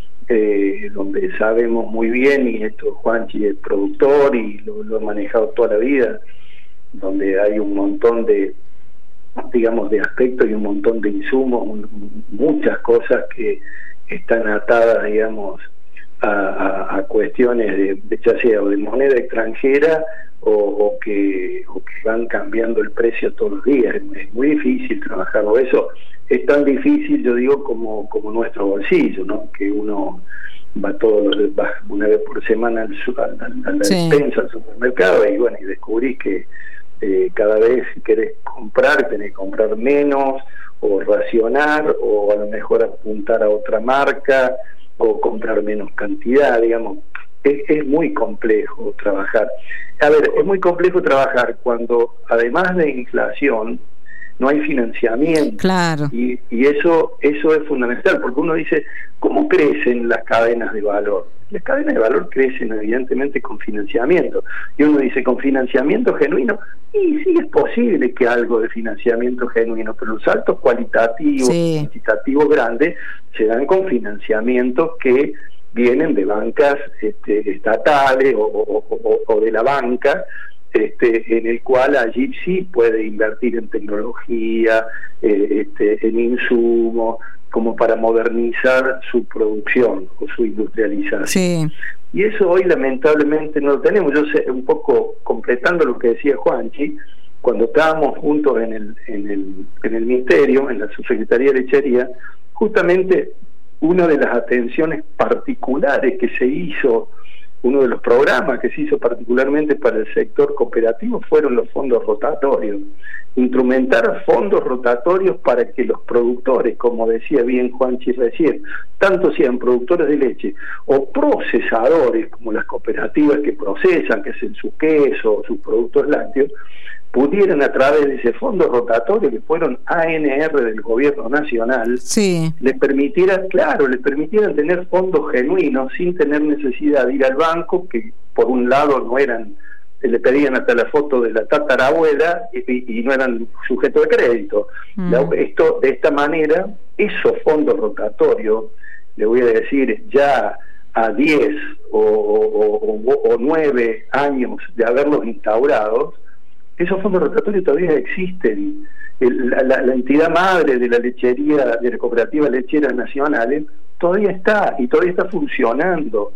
Eh, donde sabemos muy bien, y esto Juanchi es productor y lo, lo ha manejado toda la vida, donde hay un montón de, digamos, de aspectos y un montón de insumos, un, muchas cosas que están atadas, digamos, a, a, a cuestiones de, de ya sea o de moneda extranjera o, o, que, o que van cambiando el precio todos los días. Es, es muy difícil trabajarlo. Eso es tan difícil, yo digo, como como nuestro bolsillo, ¿no? Que uno va todos los va una vez por semana al, al, al, a la sí. despensa, al supermercado, y bueno, y descubrís que eh, cada vez si querés comprar, tenés que comprar menos, o racionar, o a lo mejor apuntar a otra marca, o comprar menos cantidad, digamos. Es, es muy complejo trabajar. A ver, es muy complejo trabajar cuando, además de inflación, no hay financiamiento. Claro. Y, y eso eso es fundamental, porque uno dice, ¿cómo crecen las cadenas de valor? Las cadenas de valor crecen evidentemente con financiamiento. Y uno dice, ¿con financiamiento genuino? Y sí es posible que algo de financiamiento genuino, pero los saltos cualitativos, sí. cuantitativos grandes, se dan con financiamientos que vienen de bancas este, estatales o, o, o, o de la banca, Este, en el cual allí sí puede invertir en tecnología, eh, este, en insumos, como para modernizar su producción o su industrialización. Sí. Y eso hoy lamentablemente no lo tenemos. Yo sé, un poco completando lo que decía Juanchi, cuando estábamos juntos en el, en el, en el Ministerio, en la Subsecretaría de Lechería, justamente una de las atenciones particulares que se hizo, uno de los programas que se hizo particularmente para el sector cooperativo, fueron los fondos rotatorios. Instrumentar fondos rotatorios para que los productores, como decía bien Juanchi recién, tanto sean productores de leche o procesadores, como las cooperativas que procesan, que hacen su queso o sus productos lácteos, pudieran a través de ese fondo rotatorio, que fueron A N R del gobierno nacional, sí. les permitieran, claro, les permitieran tener fondos genuinos sin tener necesidad de ir al banco, que por un lado no eran, le pedían hasta la foto de la tatarabuela y, y no eran sujetos de crédito. Mm. La, esto, de esta manera, esos fondos rotatorios, le voy a decir, ya a diez o, o, o, o nueve años de haberlos instaurados, esos fondos rotatorios todavía existen. El, la, la entidad madre de la lechería, de la cooperativa lechera nacionales, todavía está y todavía está funcionando.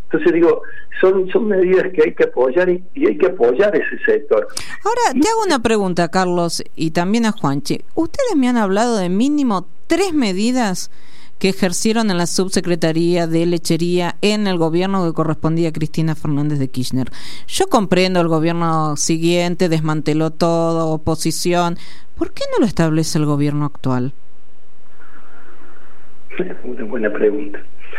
Entonces digo, son son medidas que hay que apoyar y, y hay que apoyar ese sector. Ahora, te hago una pregunta, Carlos, y también a Juanchi. Ustedes me han hablado de mínimo tres medidas que ejercieron en la subsecretaría de lechería en el gobierno que correspondía a Cristina Fernández de Kirchner. Yo comprendo, el gobierno siguiente desmanteló todo, oposición. ¿Por qué no lo establece el gobierno actual? Una buena pregunta.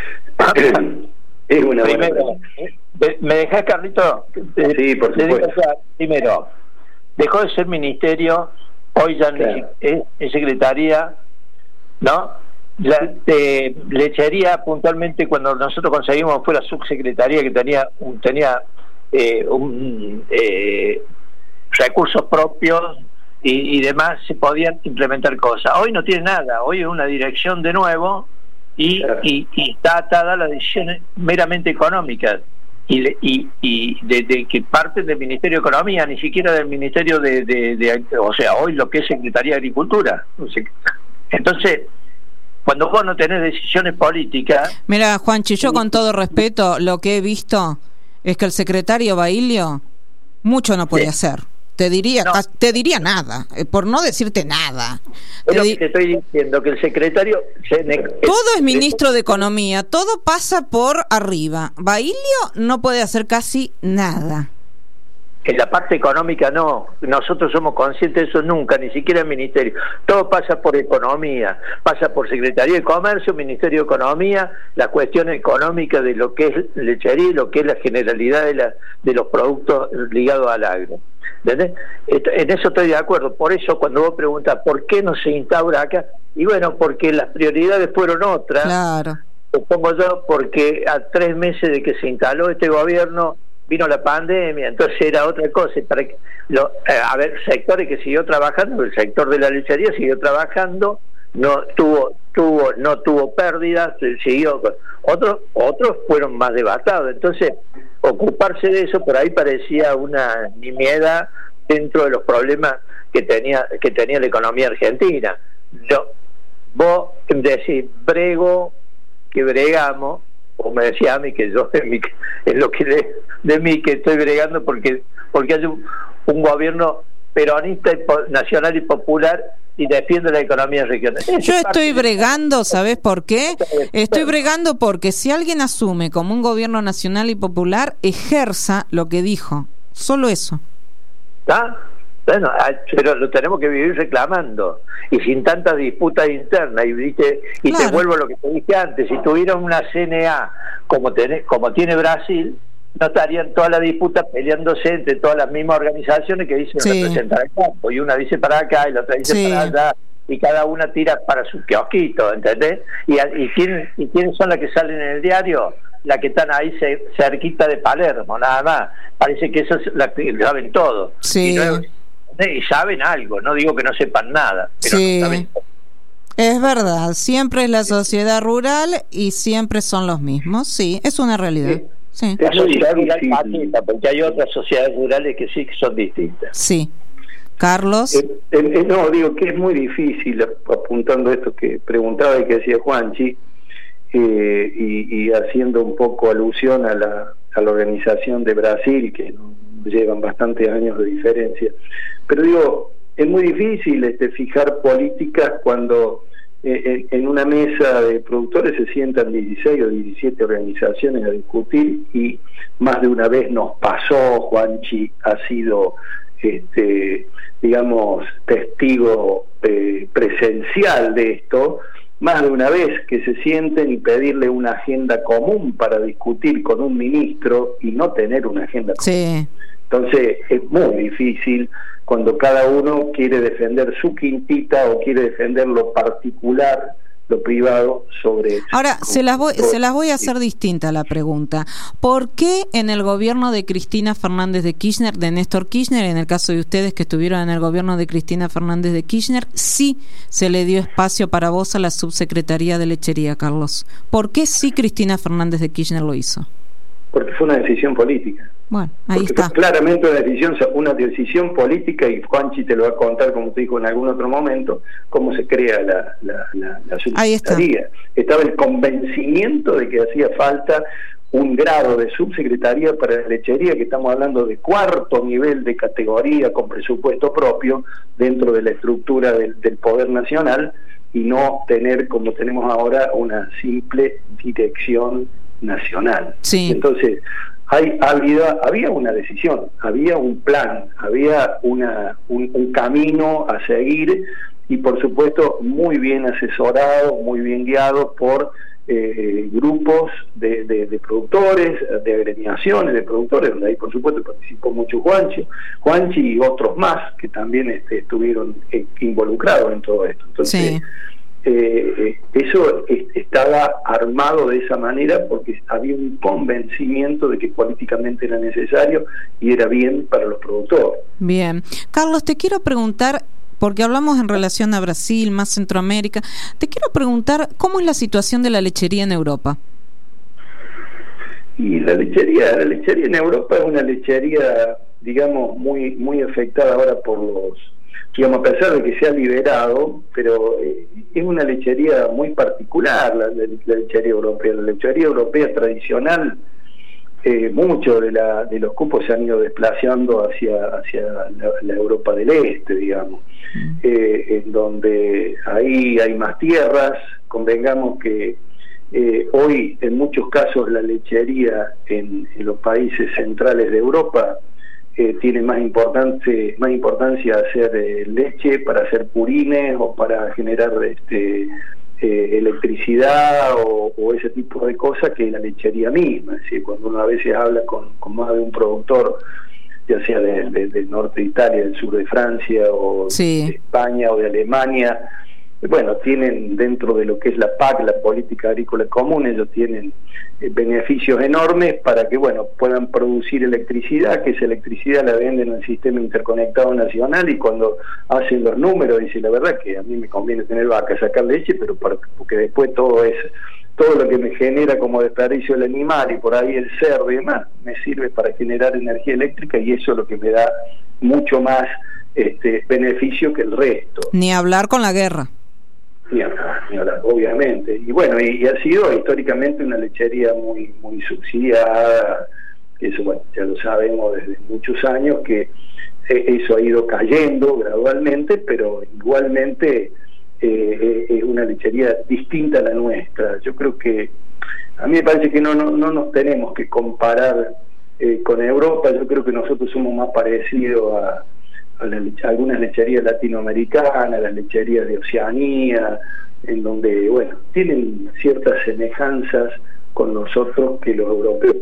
Es una buena Primero, pregunta. ¿me dejás, Carlito? Sí, por supuesto. Primero, dejó de ser ministerio, hoy ya claro. es, es secretaría, ¿no? La de lechería, puntualmente, cuando nosotros conseguimos, fue la subsecretaría que tenía un, tenía eh, un, eh, recursos propios y, y demás, se podían implementar cosas. Hoy no tiene nada, hoy es una dirección de nuevo y, claro. y, y está atada a las decisiones meramente económicas y, y, y de, de que parten del Ministerio de Economía, ni siquiera del Ministerio de, de, de, de o sea, hoy lo que es Secretaría de Agricultura. Entonces, cuando vos no tenés decisiones políticas... Mira, Juanchi, yo con todo respeto, lo que he visto es que el secretario Bailio mucho no puede sí. hacer. Te diría no. te diría nada, por no decirte nada. Es lo di- que te estoy diciendo, que el secretario... Se ne- todo es ministro de Economía, todo pasa por arriba. Bailio no puede hacer casi nada. En la parte económica no, nosotros somos conscientes de eso nunca, ni siquiera el ministerio. Todo pasa por economía, pasa por Secretaría de Comercio, Ministerio de Economía, la cuestión económica de lo que es lechería y lo que es la generalidad de, la, de los productos ligados al agro. ¿Entendés? En eso estoy de acuerdo. Por eso cuando vos preguntas ¿por qué no se instaura acá? Y bueno, porque las prioridades fueron otras. Claro. Supongo yo, porque a tres meses de que se instaló este gobierno vino la pandemia, entonces era otra cosa. Para que, lo, eh, a ver, sectores que siguió trabajando, el sector de la lechería siguió trabajando, no tuvo tuvo no tuvo pérdidas, siguió. Otros otros fueron más devastados. Entonces, ocuparse de eso por ahí parecía una nimiedad dentro de los problemas que tenía que tenía la economía argentina. Yo, vos decís, brego, que bregamos, o me decía a mí que yo es, mi, es lo que de, de mí que estoy bregando porque porque hay un, un gobierno peronista y po, nacional y popular y defiende la economía regional. Esa Yo estoy bregando, ¿sabés por qué? Estoy bregando porque si alguien asume como un gobierno nacional y popular, ejerza lo que dijo. Solo eso. ¿Ah? Bueno, pero lo tenemos que vivir reclamando y sin tantas disputas internas y, ¿viste? y claro. Te vuelvo a lo que te dije antes, si tuvieran una C N A como, tenés, como tiene Brasil, no estarían todas las disputas peleándose entre todas las mismas organizaciones que dicen sí. representar el campo, y una dice para acá y la otra dice sí. para allá, y cada una tira para su kiosquito, ¿entendés? Y, y, ¿quién, y quiénes son las que salen en el diario? Las que están ahí se, cerquita de Palermo, nada más. Parece que eso es la que saben todo. Sí. Y no, y saben algo, no digo que no sepan nada, pero sí. no saben. Es verdad, siempre es la sociedad rural y siempre son los mismos, sí, es una realidad. Sí. Sí. La sociedad rural patita, porque hay otras sociedades rurales que sí que son distintas. Sí. Carlos. Eh, eh, no, digo que es muy difícil, apuntando a esto que preguntaba y que decía Juanchi, eh, y, y haciendo un poco alusión a la, a la organización de Brasil, que llevan bastantes años de diferencia. Pero digo, es muy difícil este, fijar políticas cuando eh, en una mesa de productores se sientan dieciséis o diecisiete organizaciones a discutir, y más de una vez nos pasó, Juanchi ha sido este, digamos, testigo eh, presencial de esto, más de una vez que se sienten y pedirle una agenda común para discutir con un ministro y no tener una agenda común. Sí. Entonces es muy difícil cuando cada uno quiere defender su quintita o quiere defender lo particular, lo privado sobre... Ahora, se las voy, se las voy a hacer distinta la pregunta. ¿Por qué en el gobierno de Cristina Fernández de Kirchner, de Néstor Kirchner, en el caso de ustedes que estuvieron en el gobierno de Cristina Fernández de Kirchner, sí se le dio espacio para vos a la subsecretaría de lechería, Carlos? ¿Por qué sí Cristina Fernández de Kirchner lo hizo? Porque fue una decisión política. Bueno, ahí Porque está. Fue claramente una decisión, una decisión política, y Juanchi te lo va a contar, como te dijo en algún otro momento, cómo se crea la, la, la, la subsecretaría. Estaba el convencimiento de que hacía falta un grado de subsecretaría para la lechería, que estamos hablando de cuarto nivel de categoría con presupuesto propio dentro de la estructura del, del Poder Nacional, y no tener, como tenemos ahora, una simple dirección nacional. Sí. Entonces, hay, había, había una decisión, había un plan, había una, un, un camino a seguir, y por supuesto muy bien asesorado, muy bien guiado por eh, grupos de, de, de productores, de agremiaciones de productores, donde ahí por supuesto participó mucho Juanchi, Juanchi y otros más que también este, estuvieron eh, involucrados en todo esto. Entonces, sí. eh, eso es, estaba armado de esa manera porque había un convencimiento de que políticamente era necesario y era bien para los productores. Bien. Carlos, te quiero preguntar, porque hablamos en relación a Brasil, más Centroamérica, te quiero preguntar cómo es la situación de la lechería en Europa. Y la lechería, la lechería en Europa es una lechería, digamos, muy muy afectada ahora por los, digamos, a pesar de que se ha liberado, pero eh, es una lechería muy particular, la, la, la lechería europea. La lechería europea tradicional, eh, muchos de, la, de los cupos se han ido desplazando hacia, hacia la, la Europa del Este, digamos. Eh, en donde ahí hay más tierras. Convengamos que eh, hoy en muchos casos la lechería en, en los países centrales de Europa eh, tiene más importancia, más importancia hacer eh, leche para hacer purines o para generar este eh, electricidad o, o ese tipo de cosas que la lechería misma. Es decir, cuando uno a veces habla con, con más de un productor, ya sea de, de, del norte de Italia, del sur de Francia, o sí. de España o de Alemania, bueno, tienen dentro de lo que es la P A C, la Política Agrícola Común, ellos tienen eh, beneficios enormes para que, bueno, puedan producir electricidad, que esa electricidad la venden al Sistema Interconectado Nacional, y cuando hacen los números, dice, la verdad que a mí me conviene tener vaca, sacar leche, pero para, porque después todo es... todo lo que me genera como desperdicio el animal y por ahí el cerdo y demás, me sirve para generar energía eléctrica, y eso es lo que me da mucho más este, beneficio que el resto. Ni hablar con la guerra. Ni hablar, ni hablar, obviamente. Y bueno, y, y ha sido históricamente una lechería muy muy subsidiada, eso bueno, ya lo sabemos desde muchos años, que eh, eso ha ido cayendo gradualmente, pero igualmente... Eh, es una lechería distinta a la nuestra. Yo creo que a mí me parece que no no, no nos tenemos que comparar eh, con Europa. Yo creo que nosotros somos más parecidos a, a, la, a algunas lecherías latinoamericanas, las lecherías de Oceanía, en donde, bueno, tienen ciertas semejanzas con nosotros que los europeos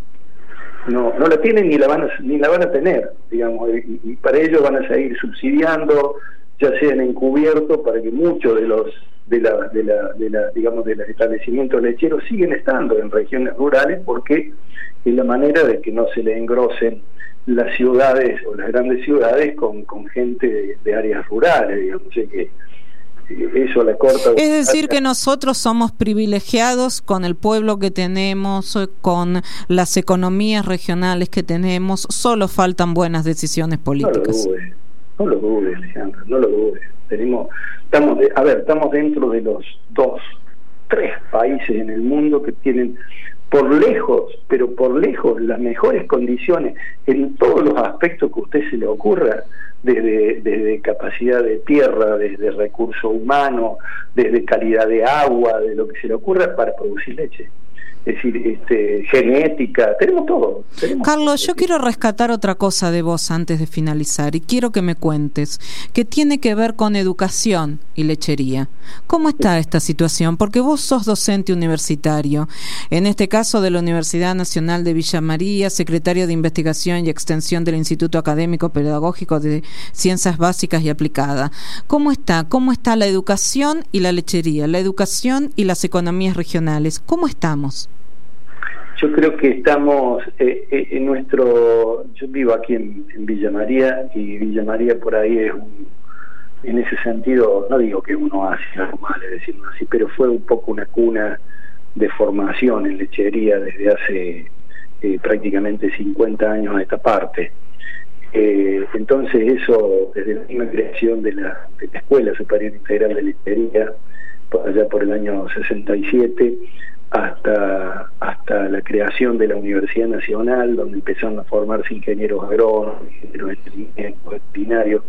no no la tienen ni la van a, ni la van a tener, digamos, y, y para ello van a seguir subsidiando, ya sean encubiertos, para que muchos de los de la de la de la digamos de los establecimientos lecheros siguen estando en regiones rurales, porque es la manera de que no se le engrosen las ciudades o las grandes ciudades con, con gente de, de áreas rurales, digamos. O sea que eso a la corta. Es decir, que nosotros somos privilegiados con el pueblo que tenemos, con las economías regionales que tenemos, solo faltan buenas decisiones políticas. No lo dudes. No lo dudes, Alejandra, no lo dudes. Tenemos, estamos de, a ver, estamos dentro de los dos, tres países en el mundo que tienen por lejos, pero por lejos, las mejores condiciones en todos los aspectos que a usted se le ocurra, desde, desde capacidad de tierra, desde recurso humano, desde calidad de agua, de lo que se le ocurra para producir leche. Es decir, este, genética, tenemos todo. Tenemos Carlos, todo. Yo quiero rescatar otra cosa de vos antes de finalizar, y quiero que me cuentes, que tiene que ver con educación y lechería. ¿Cómo está esta situación? Porque vos sos docente universitario, en este caso de la Universidad Nacional de Villa María, secretario de Investigación y Extensión del Instituto Académico Pedagógico de Ciencias Básicas y Aplicadas. ¿Cómo está? ¿Cómo está la educación y la lechería? La educación y las economías regionales. ¿Cómo estamos? Yo creo que estamos eh, eh, en nuestro... Yo vivo aquí en, en Villa María, y Villa María por ahí es un... En ese sentido, no digo que uno hace algo mal, es decir, así, pero fue un poco una cuna de formación en lechería desde hace eh, prácticamente cincuenta años a esta parte. Eh, entonces eso, desde la misma creación de la, de la Escuela Superior Integral de Lechería, por allá por el año sesenta y siete, hasta hasta la creación de la Universidad Nacional, donde empezaron a formarse ingenieros agrónomos, ingenieros veterinarios.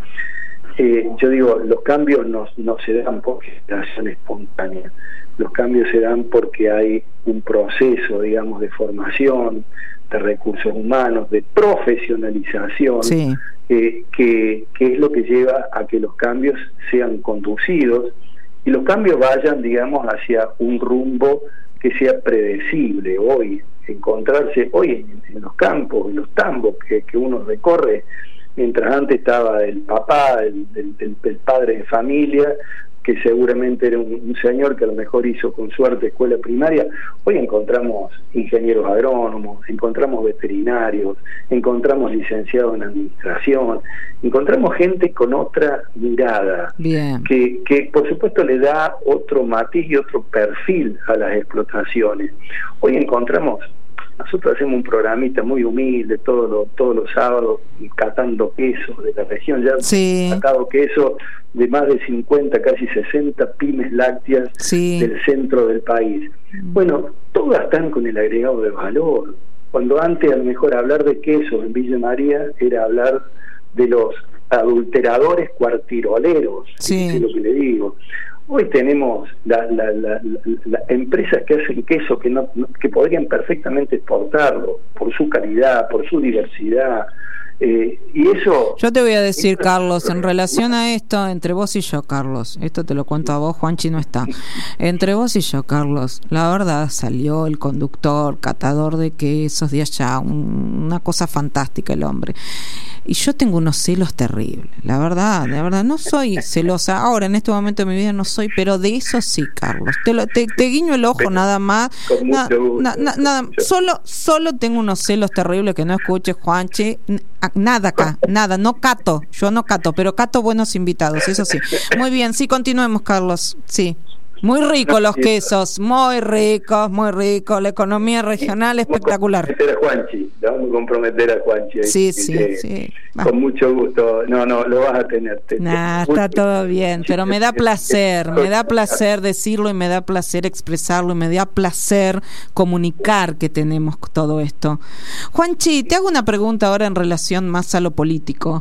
Eh, yo digo, los cambios no, no se dan por generación espontánea, los cambios se dan porque hay un proceso, digamos, de formación, de recursos humanos, de profesionalización, sí. eh, que, que es lo que lleva a que los cambios sean conducidos y los cambios vayan, digamos, hacia un rumbo que sea predecible. Hoy, encontrarse hoy en, en los campos, en los tambos que, que uno recorre, mientras antes estaba el papá, el, el, el, el padre de familia, que seguramente era un, un señor que a lo mejor hizo con suerte escuela primaria, hoy encontramos ingenieros agrónomos, encontramos veterinarios, encontramos licenciados en administración, encontramos gente con otra mirada, Bien. que, que por supuesto le da otro matiz y otro perfil a las explotaciones. Hoy encontramos, nosotros hacemos un programita muy humilde todos los, todos los sábados, catando queso de la región, ya sí. hemos catado queso de más de cincuenta, casi sesenta pymes lácteas sí. del centro del país. Bueno, todas están con el agregado de valor. Cuando antes a lo mejor hablar de queso en Villa María era hablar de los adulteradores cuartiroleros, sí. es lo que le digo. Hoy tenemos la, la, la, la, la empresas que hacen queso que no, que podrían perfectamente exportarlo por su calidad, por su diversidad, eh, y eso. Yo te voy a decir, Carlos, en relación a esto, entre vos y yo, Carlos, esto te lo cuento a vos, Juanchi no está. Entre vos y yo, Carlos, la verdad salió el conductor, catador de quesos de allá, un, una cosa fantástica el hombre. Y yo tengo unos celos terribles, la verdad, la verdad, no soy celosa, ahora en este momento de mi vida no soy, pero de eso sí, Carlos, te, lo, te, te guiño el ojo nada más, na, na, na, nada, solo, solo tengo unos celos terribles que no escuches, Juanchi, nada acá, nada, no cato, yo no cato, pero cato buenos invitados, eso sí. Muy bien, sí, continuemos, Carlos, sí. Muy ricos los quesos, muy ricos, muy ricos. La economía regional espectacular. Vamos a comprometer a Juanchi, le vamos a comprometer a Juanchi. Sí, sí, eh, sí. Con Va. mucho gusto. No, no, lo vas a tener. Te, nah, te, está muy, todo bien, pero me da placer, me da placer decirlo y me da placer expresarlo y me da placer comunicar que tenemos todo esto. Juanchi, te hago una pregunta ahora en relación más a lo político.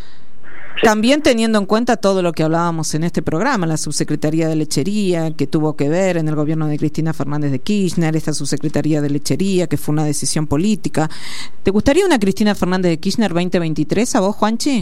También teniendo en cuenta todo lo que hablábamos en este programa, la subsecretaría de lechería que tuvo que ver en el gobierno de Cristina Fernández de Kirchner, esta subsecretaría de lechería que fue una decisión política. ¿Te gustaría una Cristina Fernández de Kirchner veinte veintitrés a vos, Juanchi?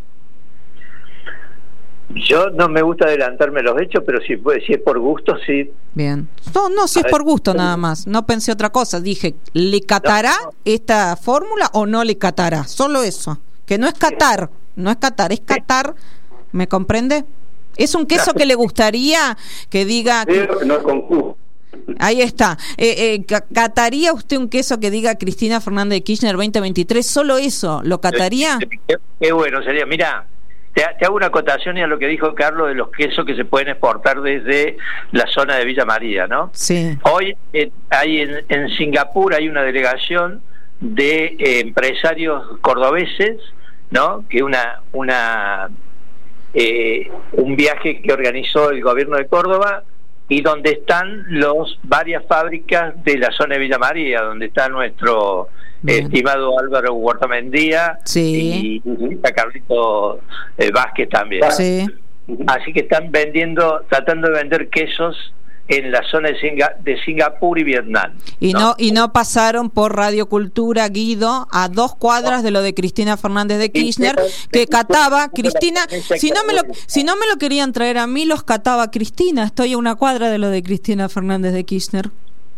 Yo no me gusta adelantarme los hechos, pero si, si es por gusto, sí. Bien. No, no, si es por gusto nada más. No pensé otra cosa. Dije, ¿le catará no, no. esta fórmula o no le catará? Solo eso. Que no es catar. No es catar, es catar, ¿me comprende? Es un queso que le gustaría que diga... Que... No es concurso. Ahí está. Eh, eh, ¿Cataría usted un queso que diga Cristina Fernández de Kirchner veinte veintitrés? ¿Solo eso? ¿Lo cataría? Qué, qué bueno sería. Mira, te, te hago una acotación y a lo que dijo Carlos de los quesos que se pueden exportar desde la zona de Villa María, ¿no? Sí. Hoy eh, hay en, en Singapur hay una delegación de eh, empresarios cordobeses, ¿no? Que una una eh, un viaje que organizó el gobierno de Córdoba y donde están los varias fábricas de la zona de Villa María, donde está nuestro Bien. estimado Álvaro Huertamendía sí. y está Carlito eh, Vázquez también. Sí. Así que están vendiendo, tratando de vender quesos en la zona de, Singa, de Singapur y Vietnam. Y no, no y no pasaron por Radio Cultura, Guido, a dos cuadras de lo de Cristina Fernández de Kirchner, que cataba Cristina, si no me lo, si no me lo querían traer a mí, los cataba Cristina, estoy a una cuadra de lo de Cristina Fernández de Kirchner.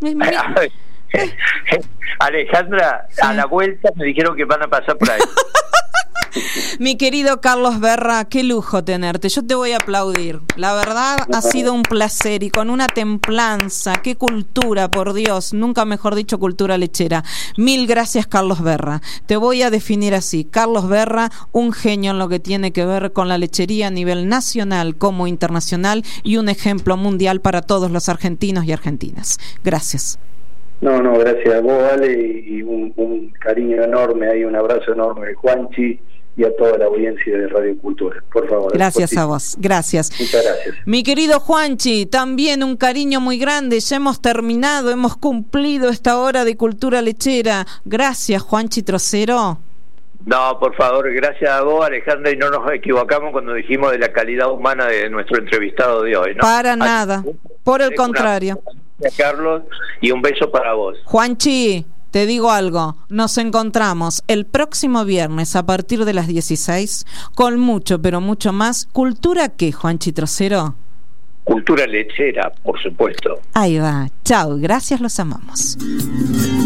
Alejandra, sí. A la vuelta me dijeron que van a pasar por ahí. Mi querido Carlos Berra, qué lujo tenerte. Yo te voy a aplaudir. La verdad ha sido un placer y con una templanza. Qué cultura, por Dios. Nunca mejor dicho, cultura lechera. Mil gracias, Carlos Berra. Te voy a definir así. Carlos Berra, un genio en lo que tiene que ver con la lechería a nivel nacional como internacional y un ejemplo mundial para todos los argentinos y argentinas. Gracias. No, no, gracias a vos, Ale, y un, un cariño enorme, hay un abrazo enorme de Juanchi, y a toda la audiencia de Radio Cultura. Por favor. Gracias a vos, gracias. Muchas gracias. Mi querido Juanchi, también un cariño muy grande. Ya hemos terminado, hemos cumplido esta hora de Cultura Lechera. Gracias, Juanchi Trocero. No, por favor, gracias a vos, Alejandra, y no nos equivocamos cuando dijimos de la calidad humana de nuestro entrevistado de hoy, ¿no? Para nada, por el contrario. Gracias, Carlos, y un beso para vos. Juanchi, te digo algo, nos encontramos el próximo viernes a partir de las dieciséis con mucho, pero mucho más. ¿Cultura qué, Juanchi Trocero? Cultura lechera, por supuesto. Ahí va, chao, gracias, los amamos.